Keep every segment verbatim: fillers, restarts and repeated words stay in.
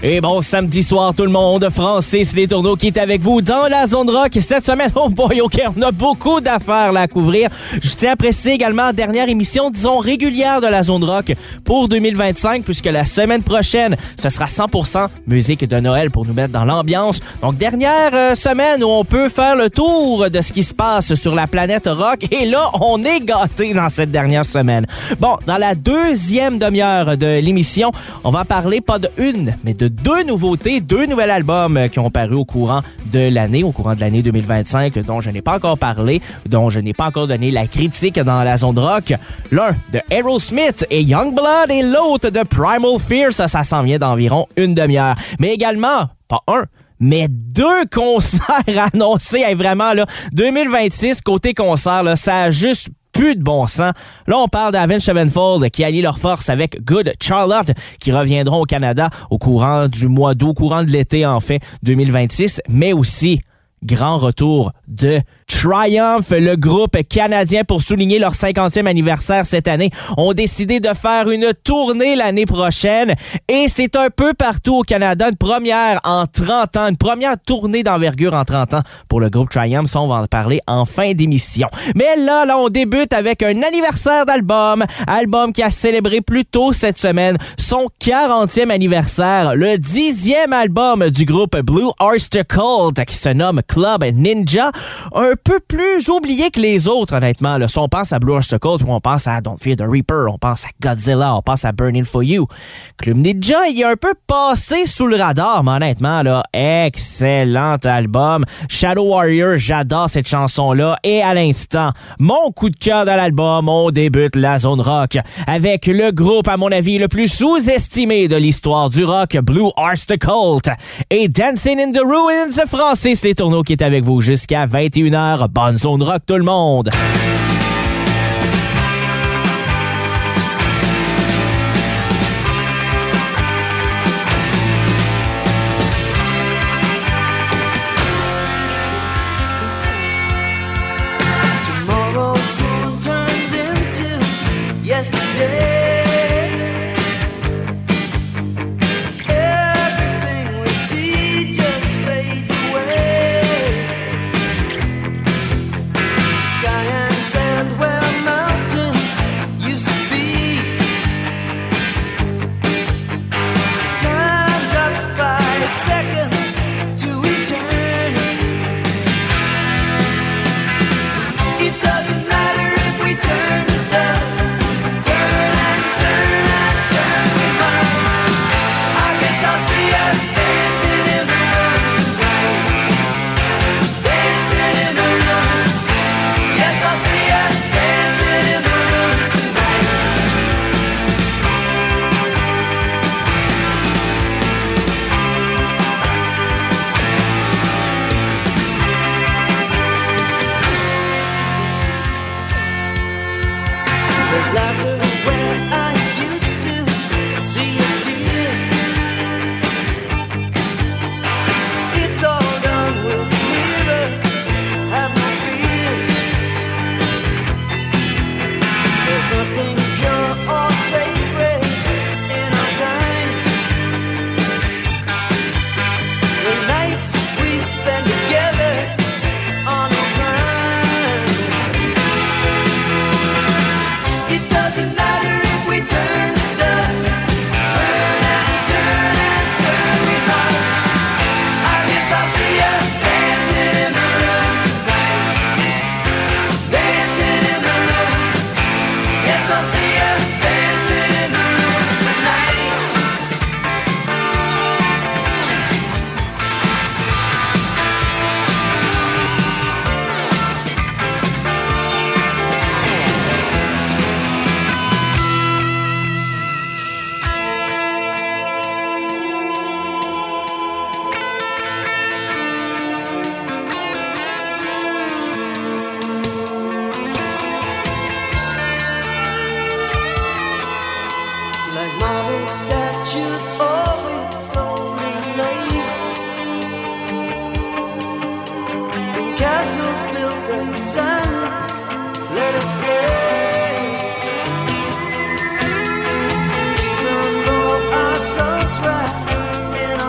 Et bon samedi soir tout le monde, Francis Les Tourneaux qui est avec vous dans la Zone Rock cette semaine. Oh boy, ok, on a beaucoup d'affaires là, à couvrir. Je tiens à préciser également la dernière émission, disons, régulière de la Zone Rock pour deux mille vingt-cinq, puisque la semaine prochaine, ce sera cent pour cent musique de Noël pour nous mettre dans l'ambiance. Donc dernière euh, semaine où on peut faire le tour de ce qui se passe sur la planète rock. Et là, on est gâtés dans cette dernière semaine. Bon, dans la deuxième demi-heure de l'émission, on va parler pas de une, mais de deux nouveautés, deux nouveaux albums qui ont paru au courant de l'année, au courant de l'année deux mille vingt-cinq, dont je n'ai pas encore parlé, dont je n'ai pas encore donné la critique dans la Zone Rock. L'un de Aerosmith et Youngblood et l'autre de Primal Fear. Ça, ça s'en vient d'environ une demi-heure. Mais également, pas un, mais deux concerts annoncés. Hey, vraiment, là, deux mille vingt-six, côté concert, là, ça a juste plus de bon sens. Là, on parle d'Avenged Sevenfold qui allient leurs forces avec Good Charlotte qui reviendront au Canada au courant du mois d'août, au courant de l'été, en fait, deux mille vingt-six, mais aussi grand retour de Triumph, le groupe canadien, pour souligner leur cinquantième anniversaire cette année, ont décidé de faire une tournée l'année prochaine et c'est un peu partout au Canada, une première en trente ans, une première tournée d'envergure en trente ans pour le groupe Triumph. Ça, on va en parler en fin d'émission. Mais là, là, on débute avec un anniversaire d'album, album qui a célébré plus tôt cette semaine son quarantième anniversaire, le dixième album du groupe Blue Oyster Cult qui se nomme Club Ninja, un peu plus oublié que les autres, honnêtement. Là. Si on pense à Blue Oyster Cult, ou on pense à Don't Fear the Reaper, on pense à Godzilla, on pense à Burning for You. Club Ninja, il est un peu passé sous le radar, mais honnêtement, là, excellent album. Shadow Warrior, j'adore cette chanson-là. Et à l'instant, mon coup de cœur de l'album, on débute la Zone Rock avec le groupe, à mon avis, le plus sous-estimé de l'histoire du rock, Blue Oyster Cult. Et Dancing in the Ruins, Francis Les Tourneaux qui est avec vous jusqu'à vingt et une heures. Bonne Zone Rock tout le monde! Even though our skulls rise in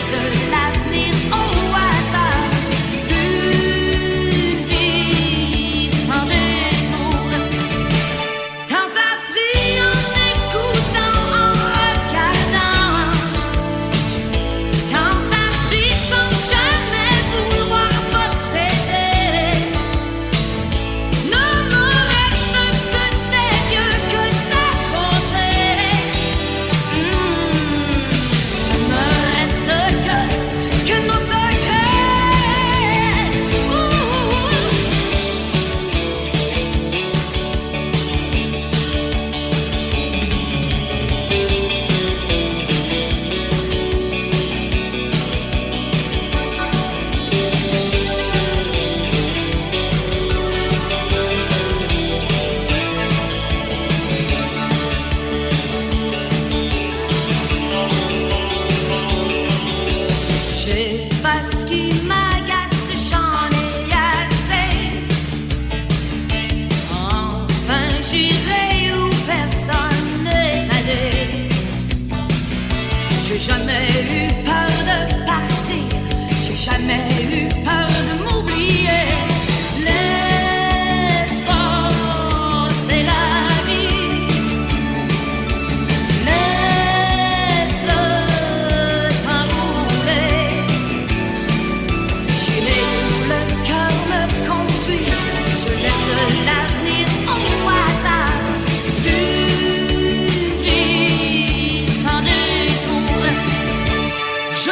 Je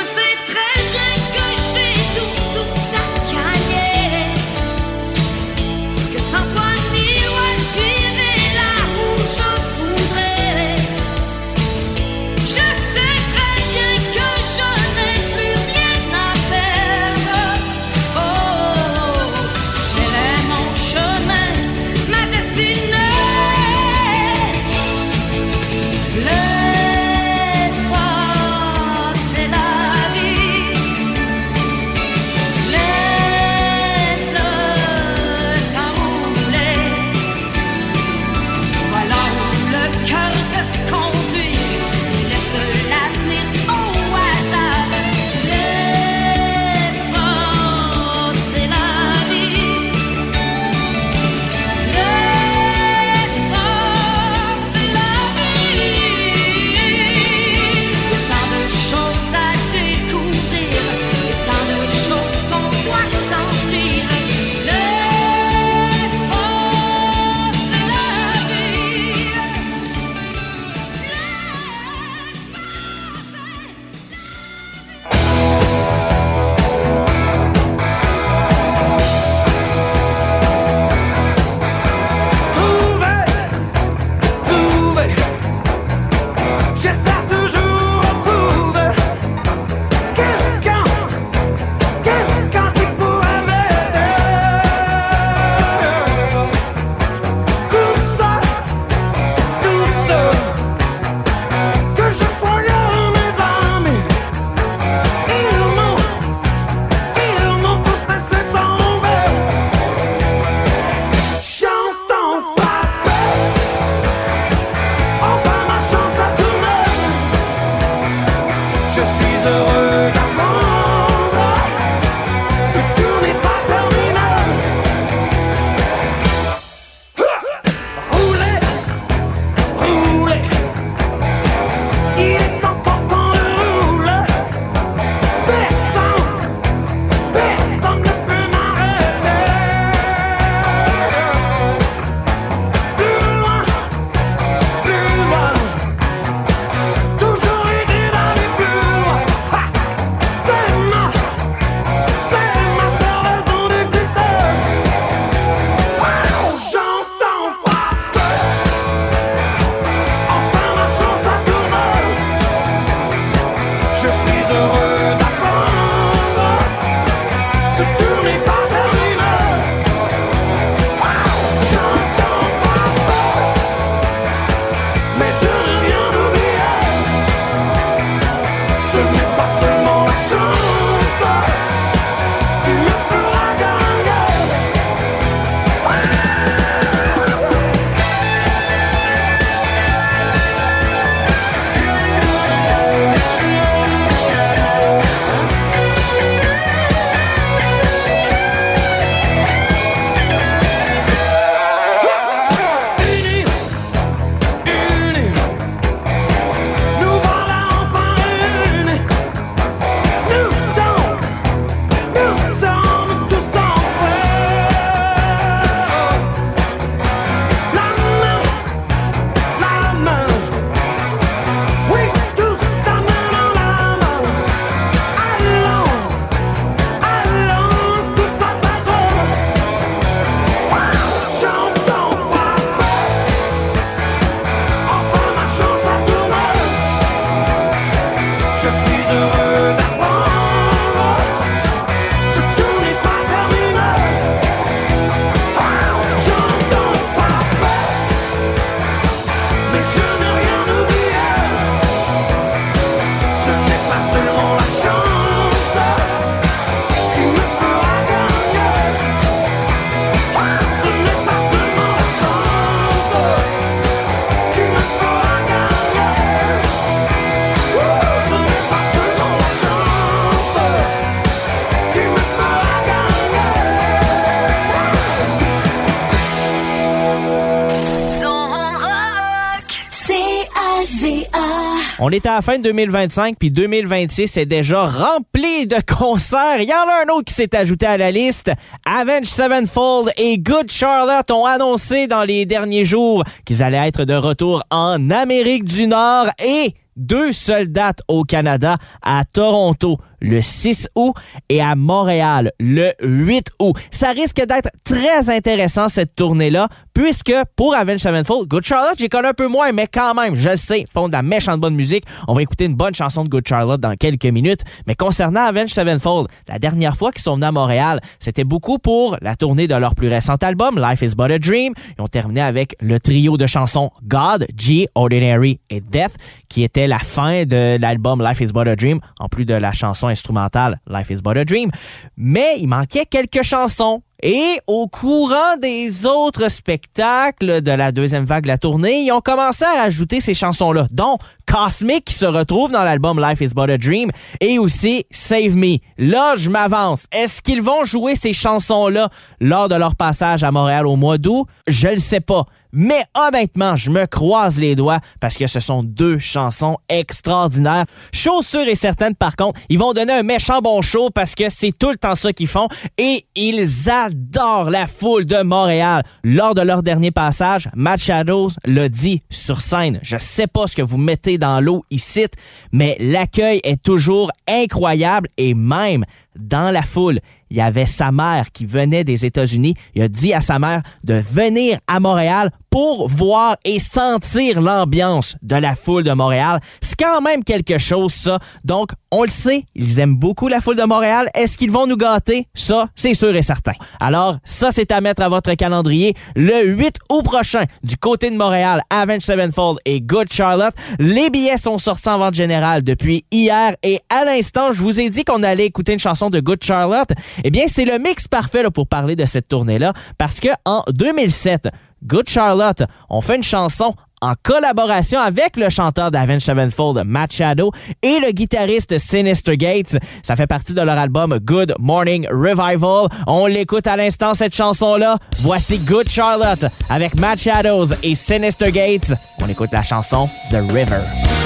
On est à la fin de deux mille vingt-cinq, puis deux mille vingt-six est déjà rempli de concerts. Il y en a un autre qui s'est ajouté à la liste. Avenged Sevenfold et Good Charlotte ont annoncé dans les derniers jours qu'ils allaient être de retour en Amérique du Nord et deux seules dates au Canada, à Toronto le six août et à Montréal le huit août. Ça risque d'être très intéressant cette tournée-là, puisque pour Avenged Sevenfold, Good Charlotte, j'y connais un peu moins, mais quand même, je sais, ils font de la méchante bonne musique. On va écouter une bonne chanson de Good Charlotte dans quelques minutes. Mais concernant Avenged Sevenfold, la dernière fois qu'ils sont venus à Montréal, c'était beaucoup pour la tournée de leur plus récent album, Life is But a Dream. Ils ont terminé avec le trio de chansons God, G, Ordinary et Death, qui était la fin de l'album Life is But a Dream, en plus de la chanson instrumentale Life is But a Dream. Mais il manquait quelques chansons. Et au courant des autres spectacles de la deuxième vague de la tournée, ils ont commencé à ajouter ces chansons-là, dont Cosmic qui se retrouve dans l'album Life is But a Dream et aussi Save Me. Là, je m'avance. Est-ce qu'ils vont jouer ces chansons-là lors de leur passage à Montréal au mois d'août? Je le sais pas. Mais honnêtement, je me croise les doigts parce que ce sont deux chansons extraordinaires. Chose sûre et certaine, par contre, ils vont donner un méchant bon show parce que c'est tout le temps ça qu'ils font et ils adorent la foule de Montréal. Lors de leur dernier passage, Matt Shadows l'a dit sur scène. Je sais pas ce que vous mettez dans l'eau ici, mais l'accueil est toujours incroyable et même dans la foule, il y avait sa mère qui venait des États-Unis. Il a dit à sa mère de venir à Montréal pour voir et sentir l'ambiance de la foule de Montréal. C'est quand même quelque chose, ça. Donc, on le sait, ils aiment beaucoup la foule de Montréal. Est-ce qu'ils vont nous gâter? Ça, c'est sûr et certain. Alors, ça, c'est à mettre à votre calendrier. Le huit août prochain, du côté de Montréal, Avenged Sevenfold et Good Charlotte. Les billets sont sortis en vente générale depuis hier et à l'instant, je vous ai dit qu'on allait écouter une chanson de Good Charlotte. Eh bien, c'est le mix parfait là, pour parler de cette tournée-là parce que en deux mille sept, Good Charlotte ont fait une chanson en collaboration avec le chanteur d'Avenged Sevenfold, Matt Shadow, et le guitariste Sinister Gates. Ça fait partie de leur album Good Morning Revival. On l'écoute à l'instant, cette chanson-là. Voici Good Charlotte avec Matt Shadows et Sinister Gates. On écoute la chanson The River.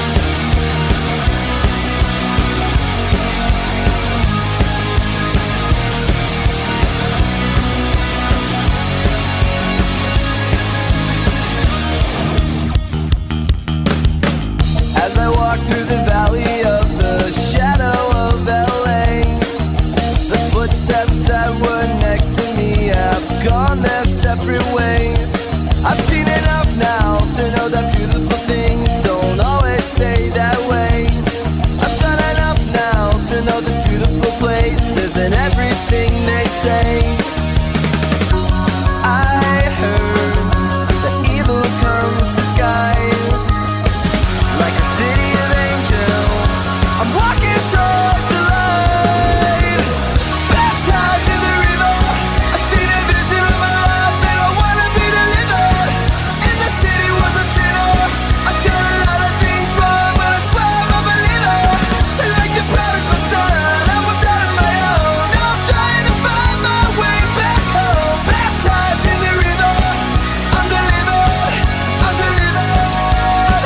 Through the valley of the shadow of L A, the footsteps that were next to me have gone their separate ways. I've seen enough now to know that beautiful things don't always stay that way. I've done enough now to know this beautiful place isn't everything they say. I heard that evil comes disguised like a city. I'm walking towards the light, baptized in the river. I see the vision of my life and I wanna be delivered. In the city was a sinner. I've done a lot of things wrong, but I swear I'm a believer. Like the prodigal son, I was out on my own. Now I'm trying to find my way back home. Baptized in the river, I'm delivered, I'm delivered.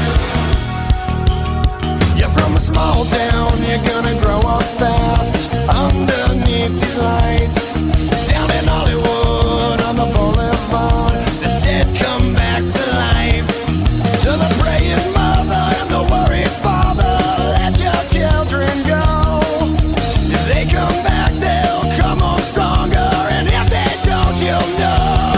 You're from a small town, you're gonna grow up fast underneath these lights. Down in Hollywood on the boulevard, the dead come back to life. To the praying mother and the worried father, let your children go. If they come back, they'll come home stronger, and if they don't, you'll know.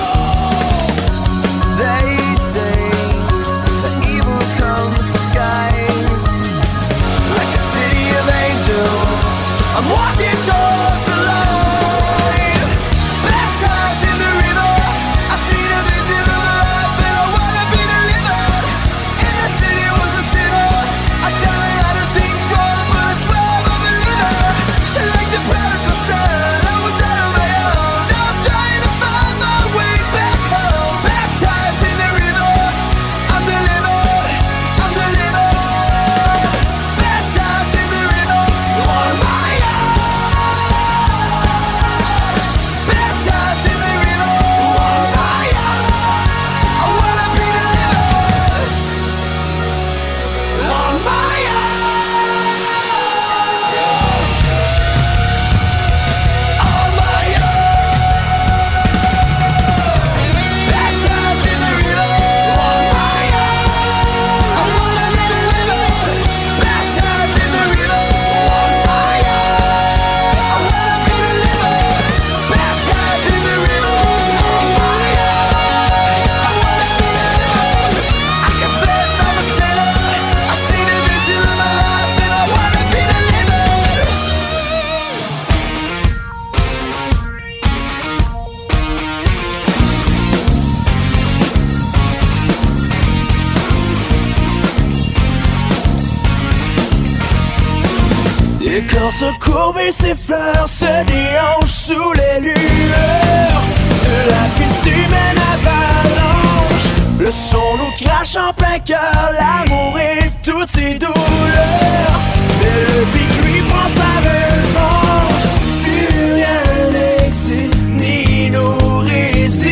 They say that evil comes disguised like a city of angels. I'm walking towards the light, baptized in the river. I see the vision of the life and I wanna be delivered. In the city was a sinner. I've done a lot of things wrong, but I swear I'm a believer. Like the prodigal son, I was out on my own. Now I'm trying to find my way back home. Baptized in the river, I'm delivered, I'm delivered. Baptized in the river, on my own. se courbe et ses fleurs se déhanchent sous les lueurs de la piste humaine avalanche. Le son nous crache en plein cœur, l'amour et toutes ses douleurs. Mais le pic lui prend sa revanche. Plus rien n'existe ni nous résiste.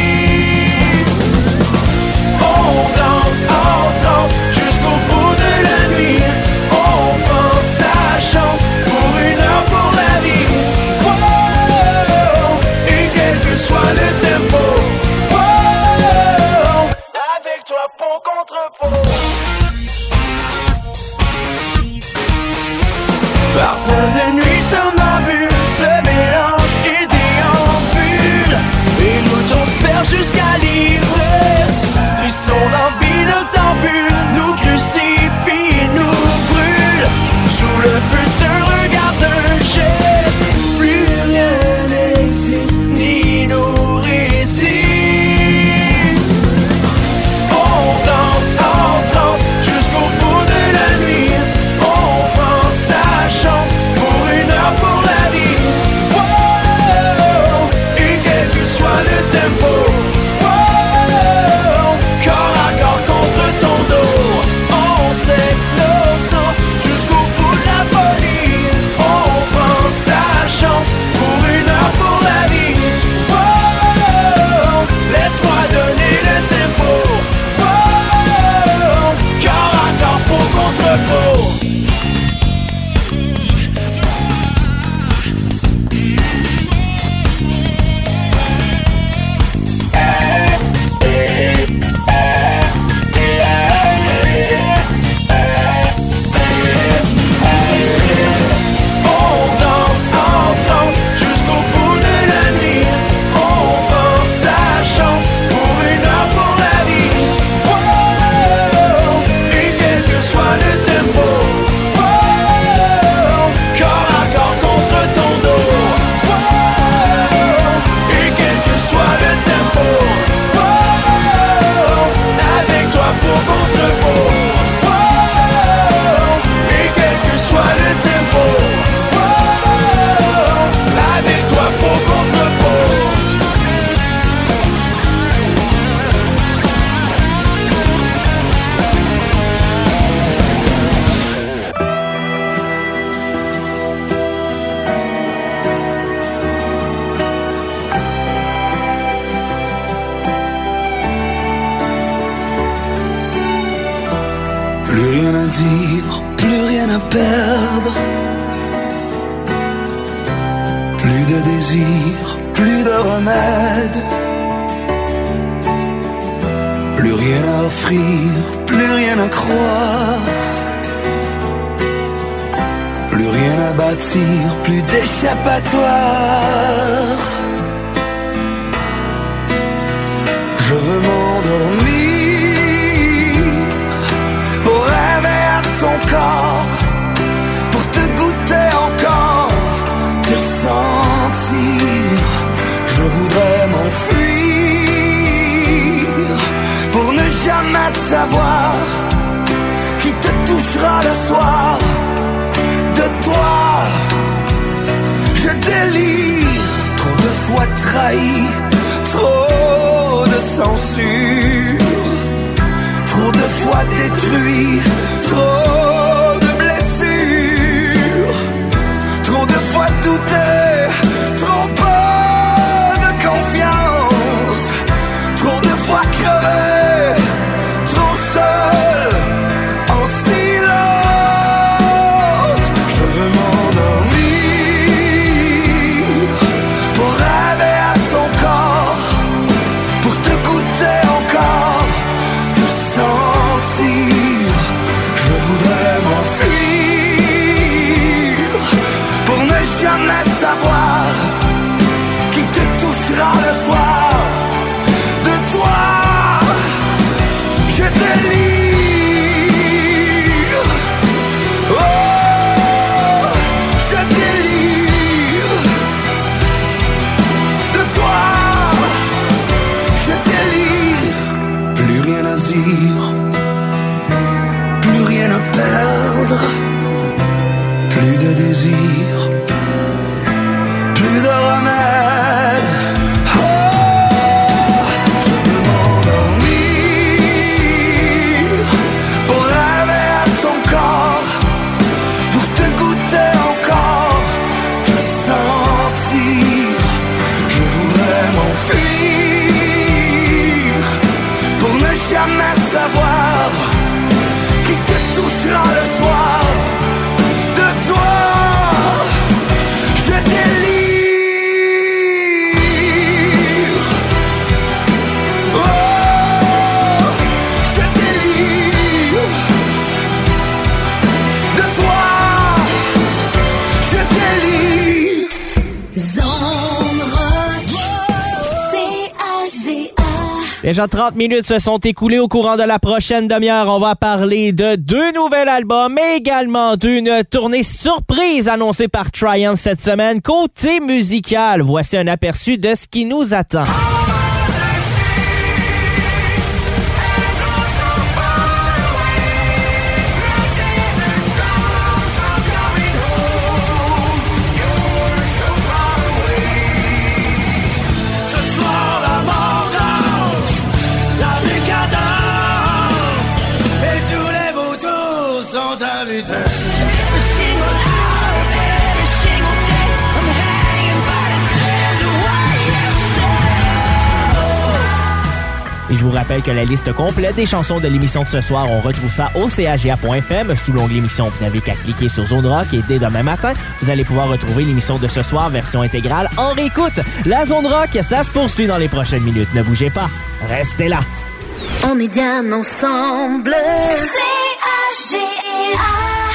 On danse en transe jusqu'au bout de la nuit. On prend sa chance pour une heure pour la vie. Oh, et quel que soit le tempo, oh, avec toi peau contre peau. Parfum de nuit somnambule se mélange et déambule, et nous on se perd jusqu'à l'ivresse. Frisson d'envie, noctambule nous crucifie, nous brûle sous le feu d'un regard, d'un geste. Plus rien n'existe ni nous résiste. On danse en transe jusqu'au bout de la nuit. On prend sa chance pour une heure pour la vie. Oh, et quel que soit le tempo, oh, corps à corps contre ton dos. On cesse nos sens jusqu'au bout de la folie. On prend sa chance pour une heure pour la vie. Oh, laisse-moi donner le tempo. Oh, corps à corps, peau contre peau. Plus rien à dire, plus rien à perdre. Plus de désir, plus de remède. Plus rien à offrir, plus rien à croire. Plus rien à bâtir, plus d'échappatoire. Je veux m'endormir pour rêver à ton corps, pour te goûter encore, te sentir. Je voudrais m'enfuir pour ne jamais savoir qui te touchera le soir. De toi, je délire, trop de fois trahi, trop de censure, trop de fois détruit, trop de blessures, trop de fois douté, trop peu de confiance, trop de fois crevé, trop seul, en silence. Je veux m'endormir pour rêver à ton corps, pour te goûter encore, te sentir. Je voudrais m'enfuir pour ne jamais savoir qui te touchera le soir. De toi, je délire. Oh, je délire. De toi, je délire. Plus rien à dire, plus rien à perdre. Plus de désir, plaisir, plus de remède. Oh, je veux m'endormir pour rêver à ton corps, pour te goûter encore, te sentir. Je voudrais m'enfuir pour ne jamais savoir qui te touchera le soir. De toi, je délire. Oh, je délire. De toi, je délire. Zone Rock, C A G A. Déjà trente minutes se sont écoulées au courant de la prochaine demi-heure. On va parler de deux nouveaux albums, mais également d'une tournée surprise annoncée par Triumph cette semaine. Côté musical, voici un aperçu de ce qui nous attend. Ce soir la mort danse, la décadence, et tous les vautours sont invités. Et je vous rappelle que la liste complète des chansons de l'émission de ce soir, on retrouve ça au c a g a point f m. Sous l'onglet émission, vous n'avez qu'à cliquer sur Zone Rock et dès demain matin, vous allez pouvoir retrouver l'émission de ce soir, version intégrale, en réécoute. La Zone Rock, ça se poursuit dans les prochaines minutes. Ne bougez pas, restez là. On est bien ensemble. C A G A.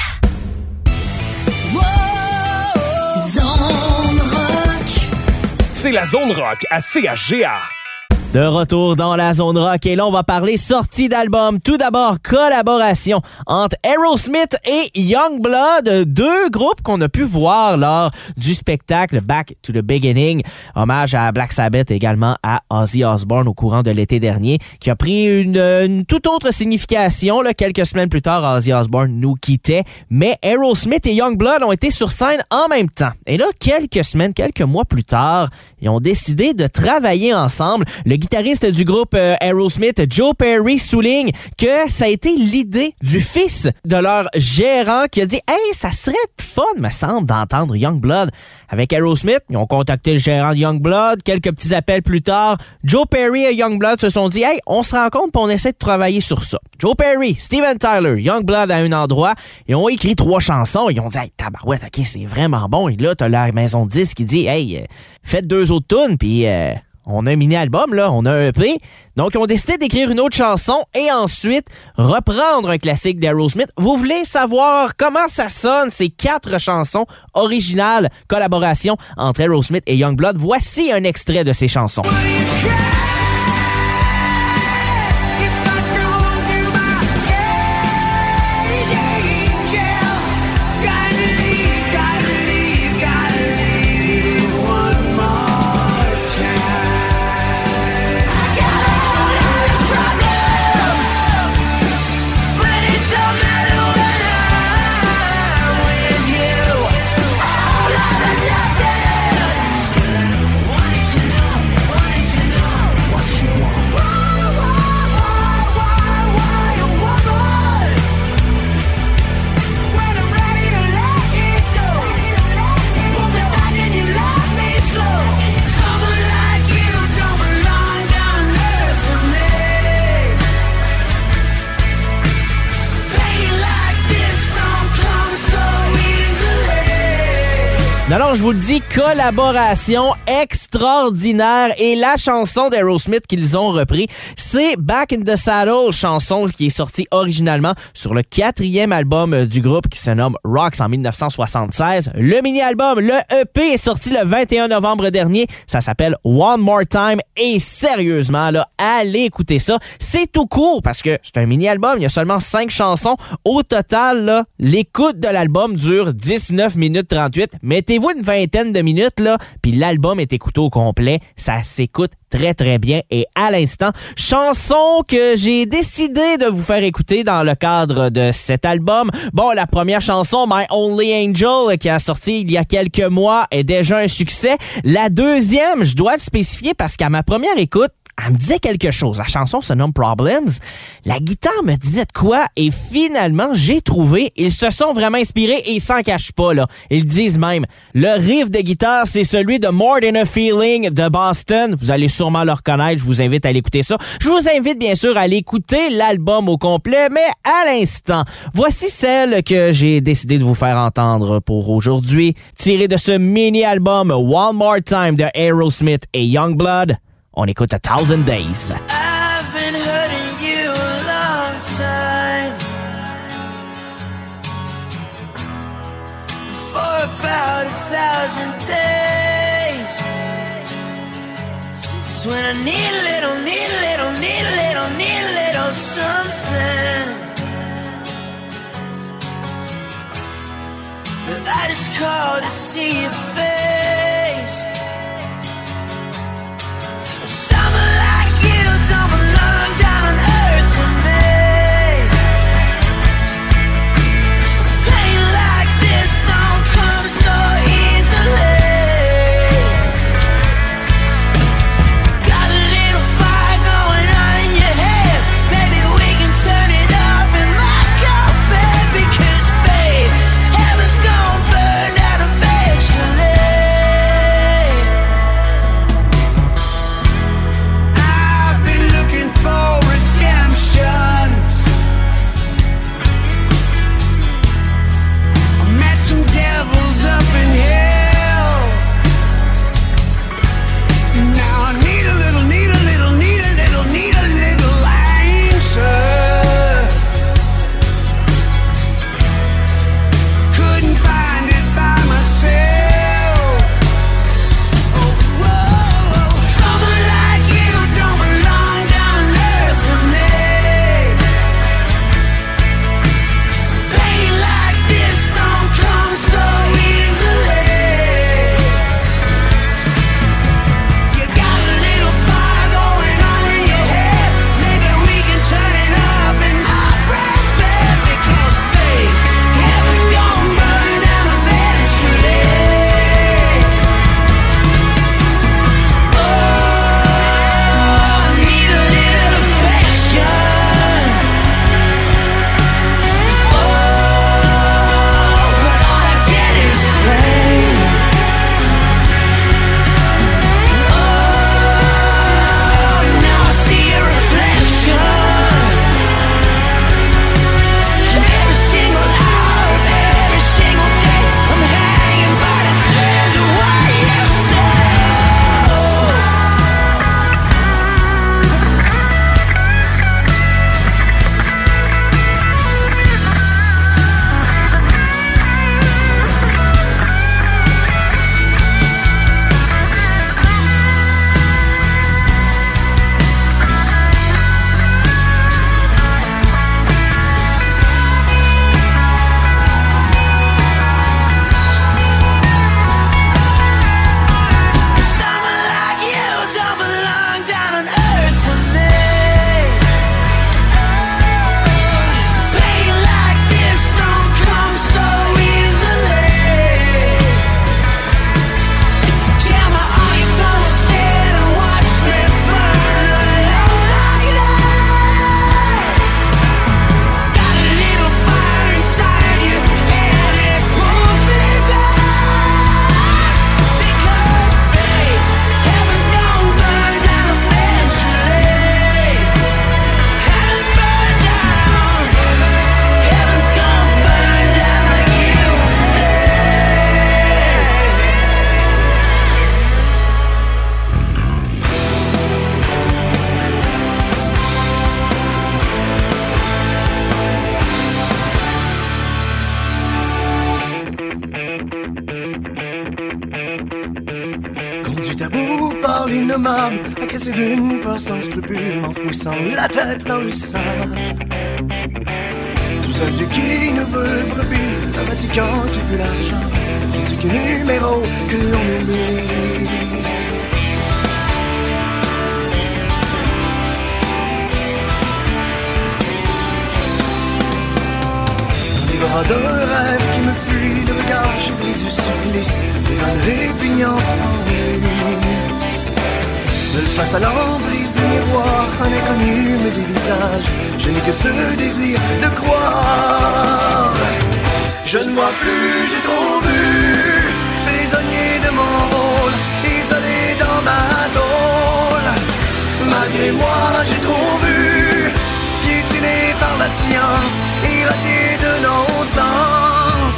Wow. Zone Rock. C'est la Zone Rock à C H G A. De retour dans la Zone Rock et là, on va parler sortie d'album. Tout d'abord, collaboration entre Aerosmith et Youngblood, deux groupes qu'on a pu voir lors du spectacle Back to the Beginning, hommage à Black Sabbath et également à Ozzy Osbourne au courant de l'été dernier, qui a pris une, une toute autre signification. Là, quelques semaines plus tard, Ozzy Osbourne nous quittait, mais Aerosmith et Youngblood ont été sur scène en même temps. Et là, quelques semaines, quelques mois plus tard, ils ont décidé de travailler ensemble. Le guitariste du groupe euh, Aerosmith, Joe Perry, souligne que ça a été l'idée du fils de leur gérant qui a dit « Hey, ça serait fun, me semble, d'entendre Youngblood avec Aerosmith. » Ils ont contacté le gérant de Youngblood. Quelques petits appels plus tard, Joe Perry et Youngblood se sont dit « Hey, on se rencontre et on essaie de travailler sur ça. » Joe Perry, Steven Tyler, Youngblood à un endroit. Ils ont écrit trois chansons. Ils ont dit « Hey, tabarouette, OK, c'est vraiment bon. » Et là, t'as la maison de disques qui dit « Hey, euh, faites deux autres tunes, puis... Euh, on a un mini-album, là, on a un E P. Donc, ils ont décidé d'écrire une autre chanson et ensuite reprendre un classique d'Aerosmith. Vous voulez savoir comment ça sonne, ces quatre chansons originales, collaboration entre Aerosmith et Youngblood? Voici un extrait de ces chansons. Alors, je vous le dis, collaboration extraordinaire. Et la chanson d'Aerosmith qu'ils ont repris, c'est Back in the Saddle, chanson qui est sortie originalement sur le quatrième album du groupe qui se nomme Rocks en dix-neuf cent soixante-seize. Le mini-album, le E P, est sorti le vingt et un novembre dernier. Ça s'appelle One More Time. Et sérieusement, là, allez écouter ça. C'est tout court parce que c'est un mini-album. Il y a seulement cinq chansons. Au total, là, l'écoute de l'album dure dix-neuf minutes trente-huit. Mettez-vous une vingtaine de minutes, là, puis l'album est écouté au complet. Ça s'écoute très, très bien. Et à l'instant, chanson que j'ai décidé de vous faire écouter dans le cadre de cet album. Bon, la première chanson, My Only Angel, qui a sorti il y a quelques mois, est déjà un succès. La deuxième, je dois le spécifier parce qu'à ma première écoute, elle me disait quelque chose. La chanson se nomme Problems. La guitare me disait de quoi et finalement, j'ai trouvé. Ils se sont vraiment inspirés et ils s'en cachent pas, là. Ils disent même, le riff de guitare, c'est celui de More Than a Feeling de Boston. Vous allez sûrement le reconnaître. Je vous invite à l'écouter ça. Je vous invite bien sûr à aller écouter l'album au complet, mais à l'instant, voici celle que j'ai décidé de vous faire entendre pour aujourd'hui. Tirée de ce mini-album One More Time de Aerosmith et Youngblood. On écoute A Thousand Days. I've been hurting you a long time, for about a thousand days. It's when I need a little, need a little, need a little, need a little something that I just call to see your face. Don't belong down on earth for me. Pain like this don't come so easily. Got a little fire going on in your head. Maybe we can turn it off and lock our bed. Because babe, heaven's gonna burn out eventually. For redemption, I met some devils up in hell. Now I need a little, need a little, need a little, need a little answer. Couldn't find it by myself. Oh, whoa, someone like you don't belong down for me. Pain like this don't come so easily. You got a little fire going on in your head. Maybe we can turn it up and not press bed. Because babe, heaven's gonna burn down eventually. Oh, I need a little affection. Oh, but all I get is pain. Oh, now I see a reflection. Every single hour of every single day, I'm hanging by the threads of what you say. Someone like you don't belong down on earth for me. Pain like this don't come so easily. Tell me, are you gonna sit and watch me burn like that? Got a little fire inside you and it pulls me back. Because babe, heaven's gonna burn down eventually. Heaven's burned down. Heaven's gonna burn down like you and me. Conduit à bout par l'innommable, agressé d'une peur sans scrupule, m'enfouissant la tête dans le sable. Sous sous un dieu qui ne veut brebis, un Vatican qui veut l'argent, du truc numéro que l'on oublie. Dans d'un rêve qui me fuit, le regard chéri du supplice, et une répugnance en lui. Seul face à l'emprise du miroir, un inconnu me dévisage. Je n'ai que ce désir de croire. Je ne vois plus, j'ai trop vu, prisonnier de mon rôle, isolé dans ma tôle. Malgré moi, j'ai trop vu, piétiné par la science, irradié de non-sens.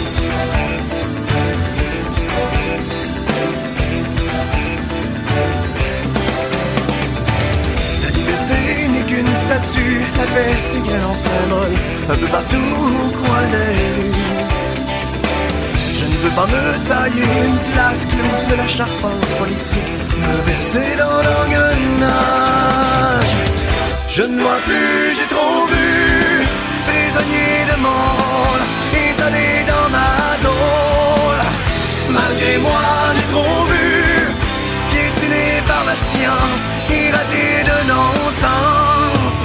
La liberté n'est qu'une statue, la paix c'est qu'un symbole, un peu partout au coin des rues. Je ne veux pas me tailler une place clou de la charpente politique, me bercer dans l'engrenage. Je ne vois plus, j'ai trop vu, prisonnier de mon rôle, isolé dans ma tôle. Malgré moi, j'ai trop vu, piétiné par la science, irradié de non-sens.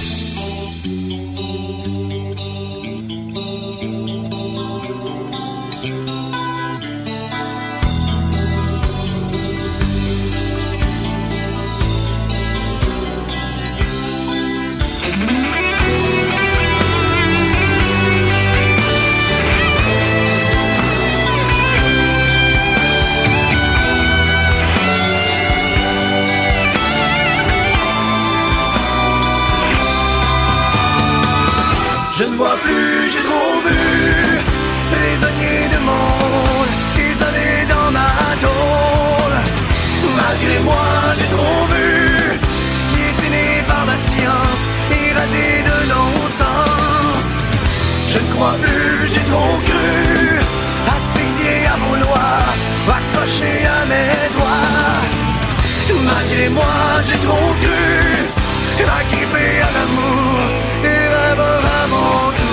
Je ne vois plus, j'ai trop vu, prisonnier de mon rôle, isolé dans ma tôle. Malgré moi, j'ai trop vu, piétiné par la science, irradié de non-sens. Je ne crois plus, j'ai trop cru, asphyxié à vos lois, accroché à mes doigts. Malgré moi, j'ai trop cru, agrippé à l'amour et rêve à mon tour.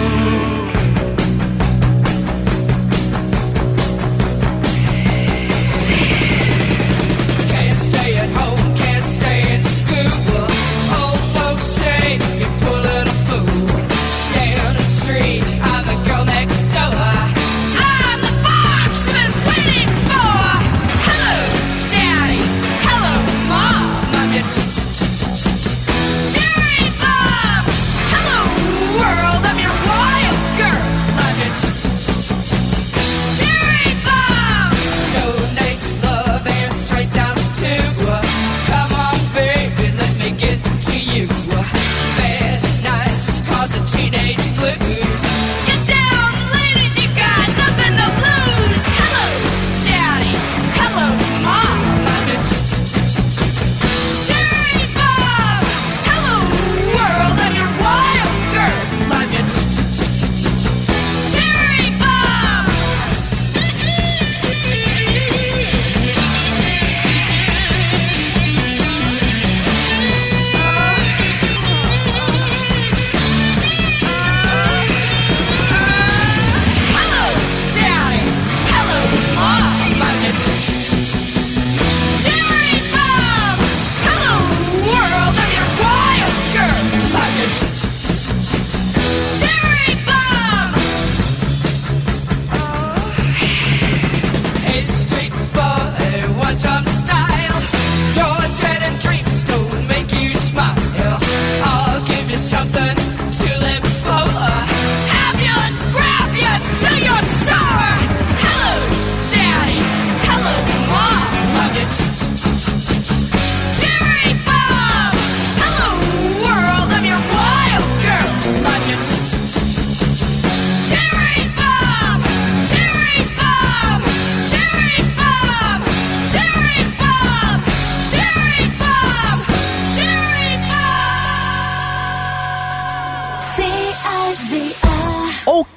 Can't stay at home, can't stay in school. Old folks say you're pulling a fool. Stay on the streets, I'm the girl next door. I'm the fox you've been waiting for. Hello, Daddy. Hello, Mom. I'm your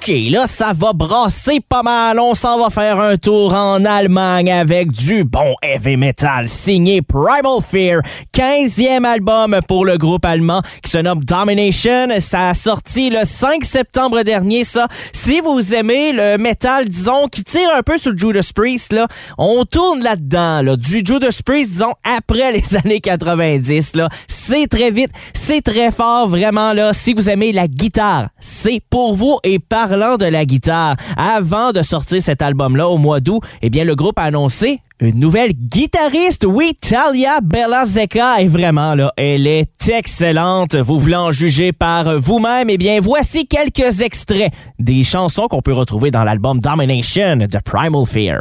OK, là, ça va brasser pas mal. On s'en va faire un tour en Allemagne avec du bon heavy metal signé Primal Fear. quinzième album pour le groupe allemand qui se nomme Domination. Ça a sorti le cinq septembre dernier, ça. Si vous aimez le metal, disons, qui tire un peu sur le Judas Priest, là, on tourne là-dedans, là. Du Judas Priest, disons, après les années quatre-vingt-dix, là. C'est très vite, c'est très fort, vraiment, là. Si vous aimez la guitare, c'est pour vous. Et parlant de la guitare, avant de sortir cet album-là au mois d'août, eh bien, le groupe a annoncé une nouvelle guitariste, oui, Talia Belazeka, et vraiment, là, elle est excellente. Vous voulez en juger par vous-même? Eh bien, voici quelques extraits des chansons qu'on peut retrouver dans l'album Domination de Primal Fear.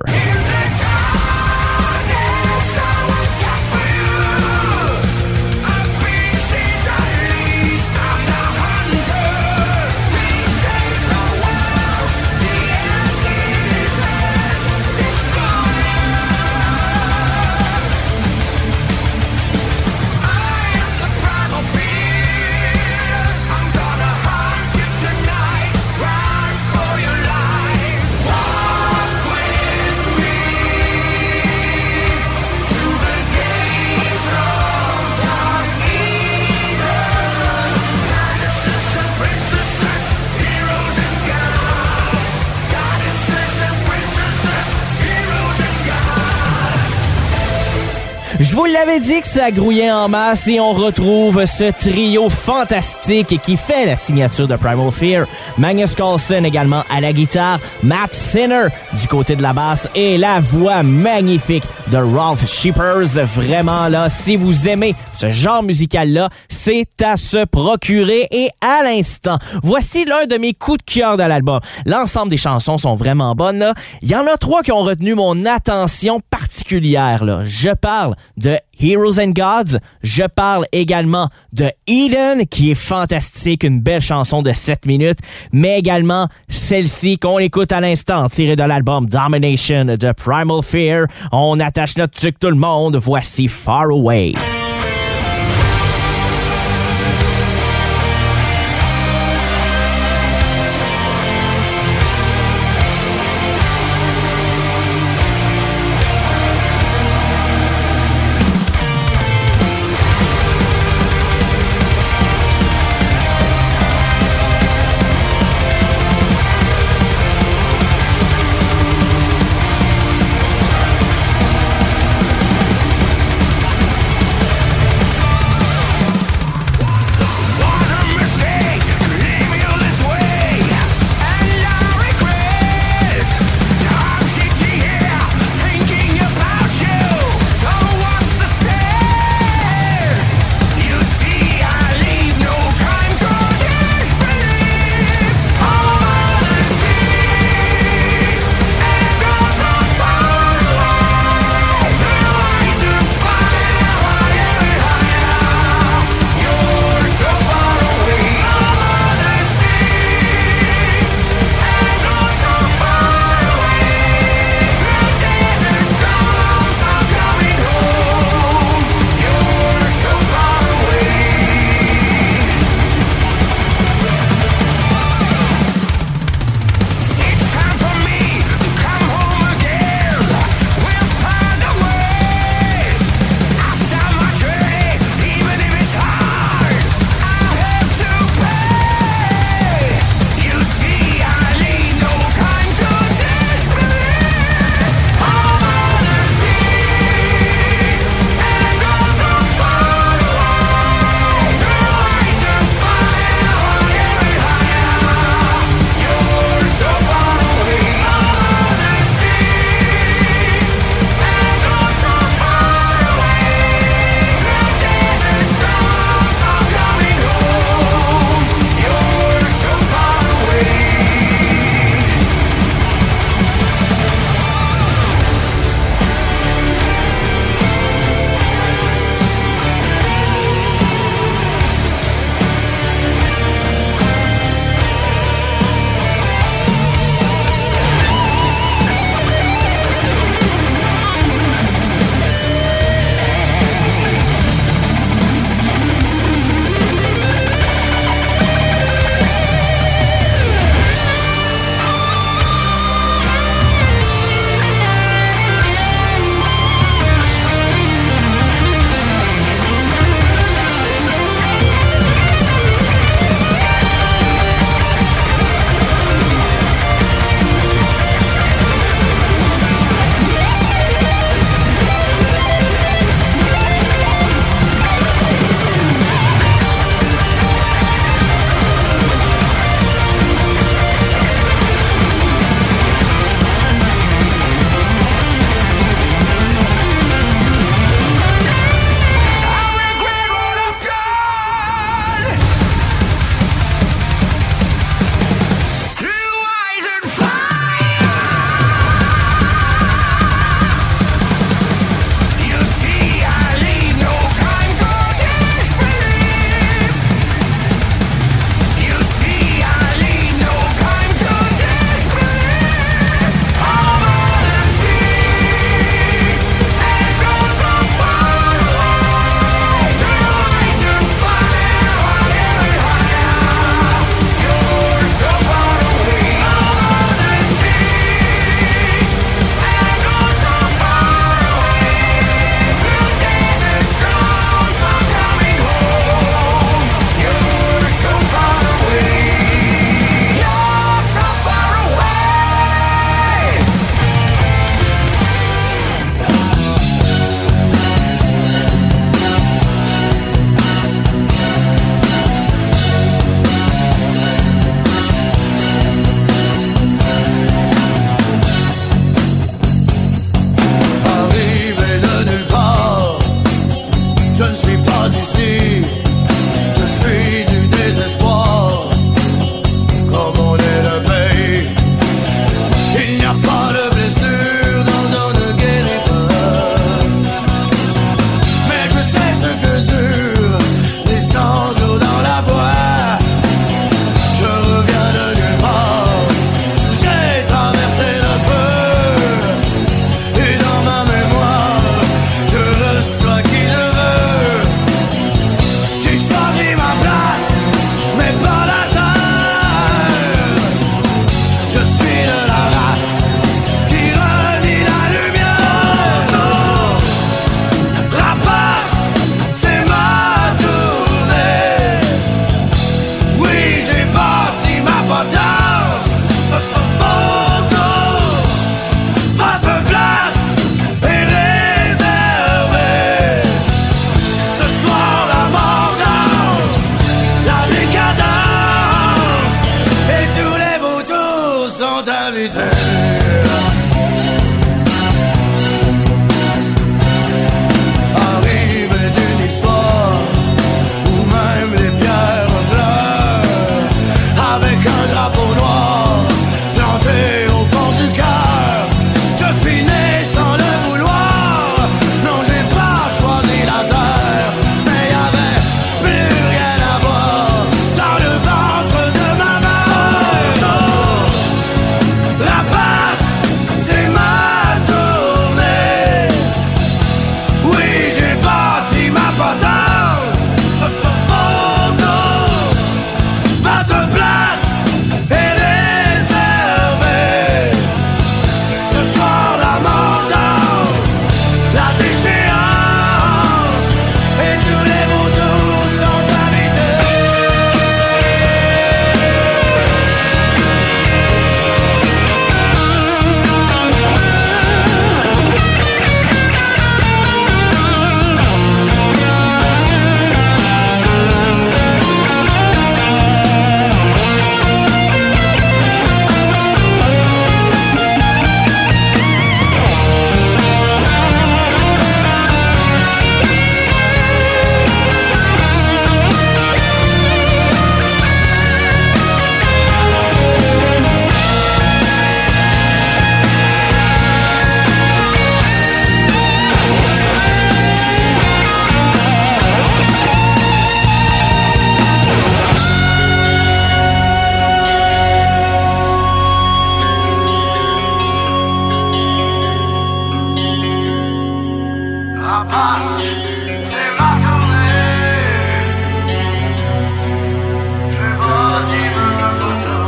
Je vous l'avais dit que ça grouillait en masse et on retrouve ce trio fantastique qui fait la signature de Primal Fear. Magnus Carlsen également à la guitare, Matt Sinner du côté de la basse et la voix magnifique de Ralph Shippers. Vraiment là, si vous aimez ce genre musical-là, c'est à se procurer et à l'instant. Voici l'un de mes coups de cœur de l'album. L'ensemble des chansons sont vraiment bonnes là. Il y en a trois qui ont retenu mon attention particulière là. Je parle de Heroes and Gods. Je parle également de Eden, qui est fantastique, une belle chanson de sept minutes, mais également celle-ci qu'on écoute à l'instant, tirée de l'album Domination de Primal Fear. On attache notre truc tout le monde. Voici Far Away. passe, c'est ma tournée. Je bâtis ma moto.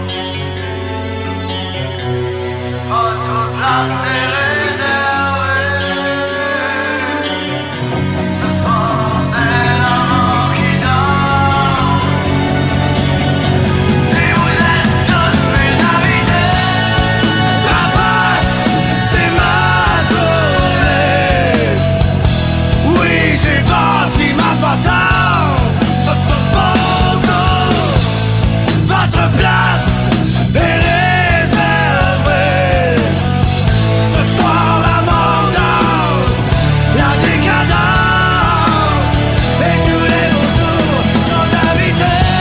Votre place est réservée. Ce soir, c'est la mort qui dort. Et vous êtes tous mes invités. La passe, c'est ma tournée. Oui, j'ai bâti ma potence. Votre place est réservée. Ce soir, la mort danse, la décadence, et tous les vautours sont invités.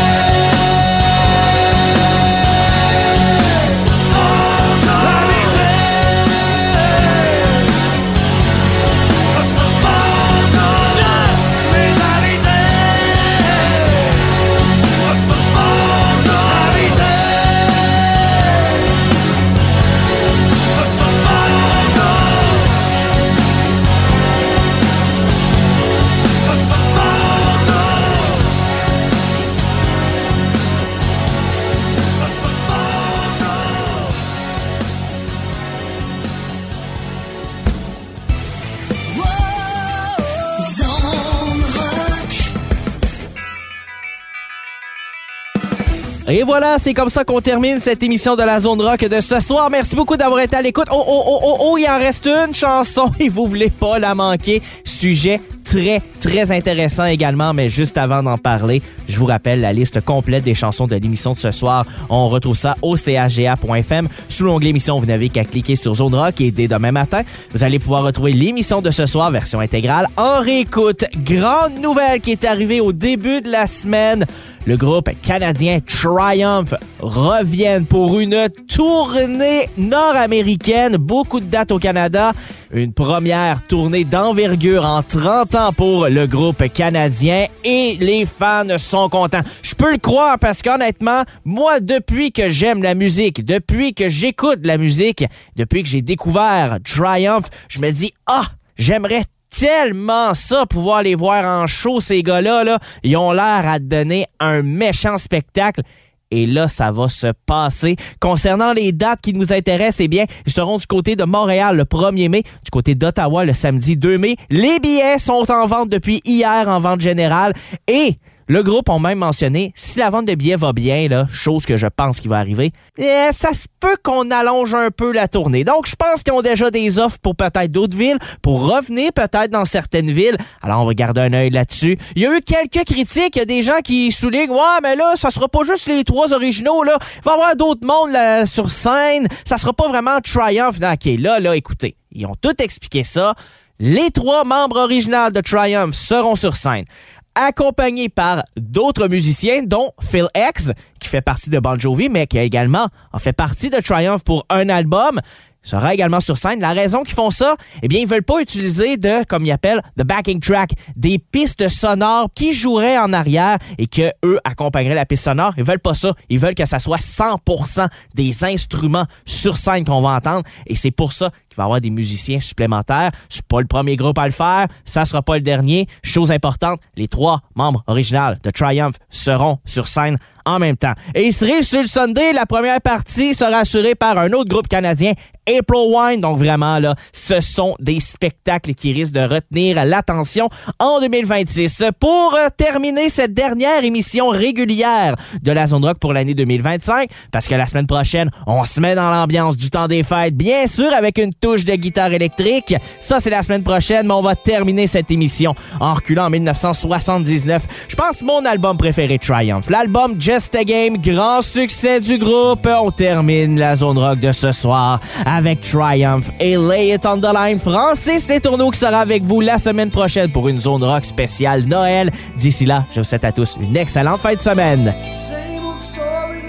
Et voilà, c'est comme ça qu'on termine cette émission de la Zone Rock de ce soir. Merci beaucoup d'avoir été à l'écoute. Oh, oh, oh, oh, oh, il en reste une chanson et vous voulez pas la manquer. Sujet très, très intéressant également, mais juste avant d'en parler, je vous rappelle la liste complète des chansons de l'émission de ce soir. On retrouve ça au c a g a point f m. Sous l'onglet émission, vous n'avez qu'à cliquer sur Zone Rock et dès demain matin, vous allez pouvoir retrouver l'émission de ce soir, version intégrale, en réécoute. Grande nouvelle qui est arrivée au début de la semaine. Le groupe canadien Triumph revient pour une tournée nord-américaine. Beaucoup de dates au Canada. Une première tournée d'envergure en trente ans pour le groupe canadien et les fans sont contents. Je peux le croire parce qu'honnêtement, moi, depuis que j'aime la musique, depuis que j'écoute la musique, depuis que j'ai découvert Triumph, je me dis « Ah, j'aimerais tellement ça, pouvoir les voir en show, ces gars-là, là. Ils ont l'air à donner un méchant spectacle. » Et là, ça va se passer. Concernant les dates qui nous intéressent, eh bien, ils seront du côté de Montréal le premier mai, du côté d'Ottawa le samedi deux mai. Les billets sont en vente depuis hier en vente générale et le groupe ont même mentionné, si la vente de billets va bien, là, chose que je pense qui va arriver, eh, ça se peut qu'on allonge un peu la tournée. Donc, je pense qu'ils ont déjà des offres pour peut-être d'autres villes, pour revenir peut-être dans certaines villes. Alors, on va garder un œil là-dessus. Il y a eu quelques critiques. Il y a des gens qui soulignent « Ouais, mais là, ça sera pas juste les trois originaux, là. Il va y avoir d'autres mondes là, sur scène. Ça sera pas vraiment Triumph. » OK, là, là, écoutez, ils ont tout expliqué ça. Les trois membres originaux de Triumph seront sur scène, accompagné par d'autres musiciens, dont Phil X, qui fait partie de Bon Jovi, mais qui a également a fait partie de Triumph pour un album, sera également sur scène. La raison qu'ils font ça, eh bien, ils veulent pas utiliser de, comme ils appellent, de backing track, des pistes sonores qui joueraient en arrière et que eux accompagneraient la piste sonore. Ils veulent pas ça. Ils veulent que ça soit cent pour cent des instruments sur scène qu'on va entendre et c'est pour ça qu'il va y avoir des musiciens supplémentaires. C'est pas le premier groupe à le faire. Ça sera pas le dernier. Chose importante, les trois membres originaux de Triumph seront sur scène en même temps. Et il serait sur le Sunday, la première partie sera assurée par un autre groupe canadien, April Wine. Donc vraiment, là, ce sont des spectacles qui risquent de retenir l'attention en deux mille vingt-six. Pour euh, terminer cette dernière émission régulière de la Zone Rock pour l'année deux mille vingt-cinq, parce que la semaine prochaine, on se met dans l'ambiance du temps des fêtes, bien sûr, avec une touche de guitare électrique. Ça, c'est la semaine prochaine, mais on va terminer cette émission en reculant en dix-neuf cent soixante-dix-neuf. Je pense mon album préféré, Triumph. L'album Just a Game, grand succès du groupe. On termine la Zone Rock de ce soir avec Triumph et Lay It on the Line. Francis Les Tourneaux qui sera avec vous la semaine prochaine pour une Zone Rock spéciale Noël. D'ici là, je vous souhaite à tous une excellente fin de semaine. Same old story,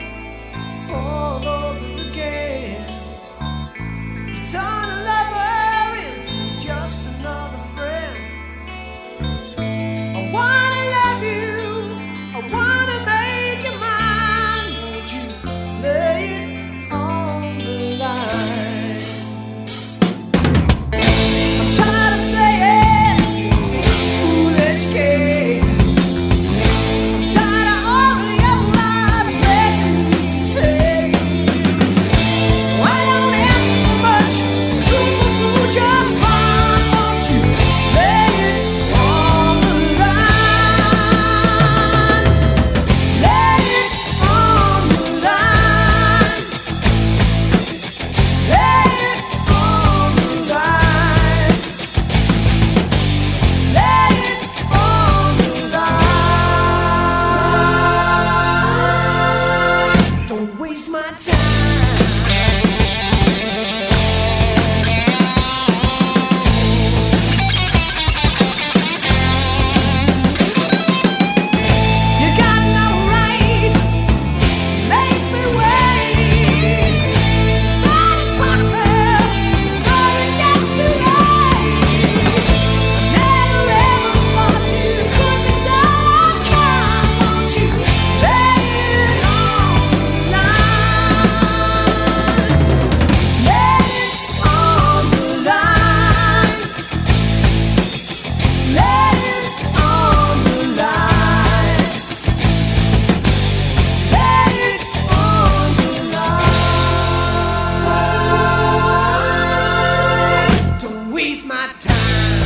all over again. You turn a lover into just another friend. I wanna love you, I wanna make you mine. Won't you lay it on the line? I'm tired of playing waste my time.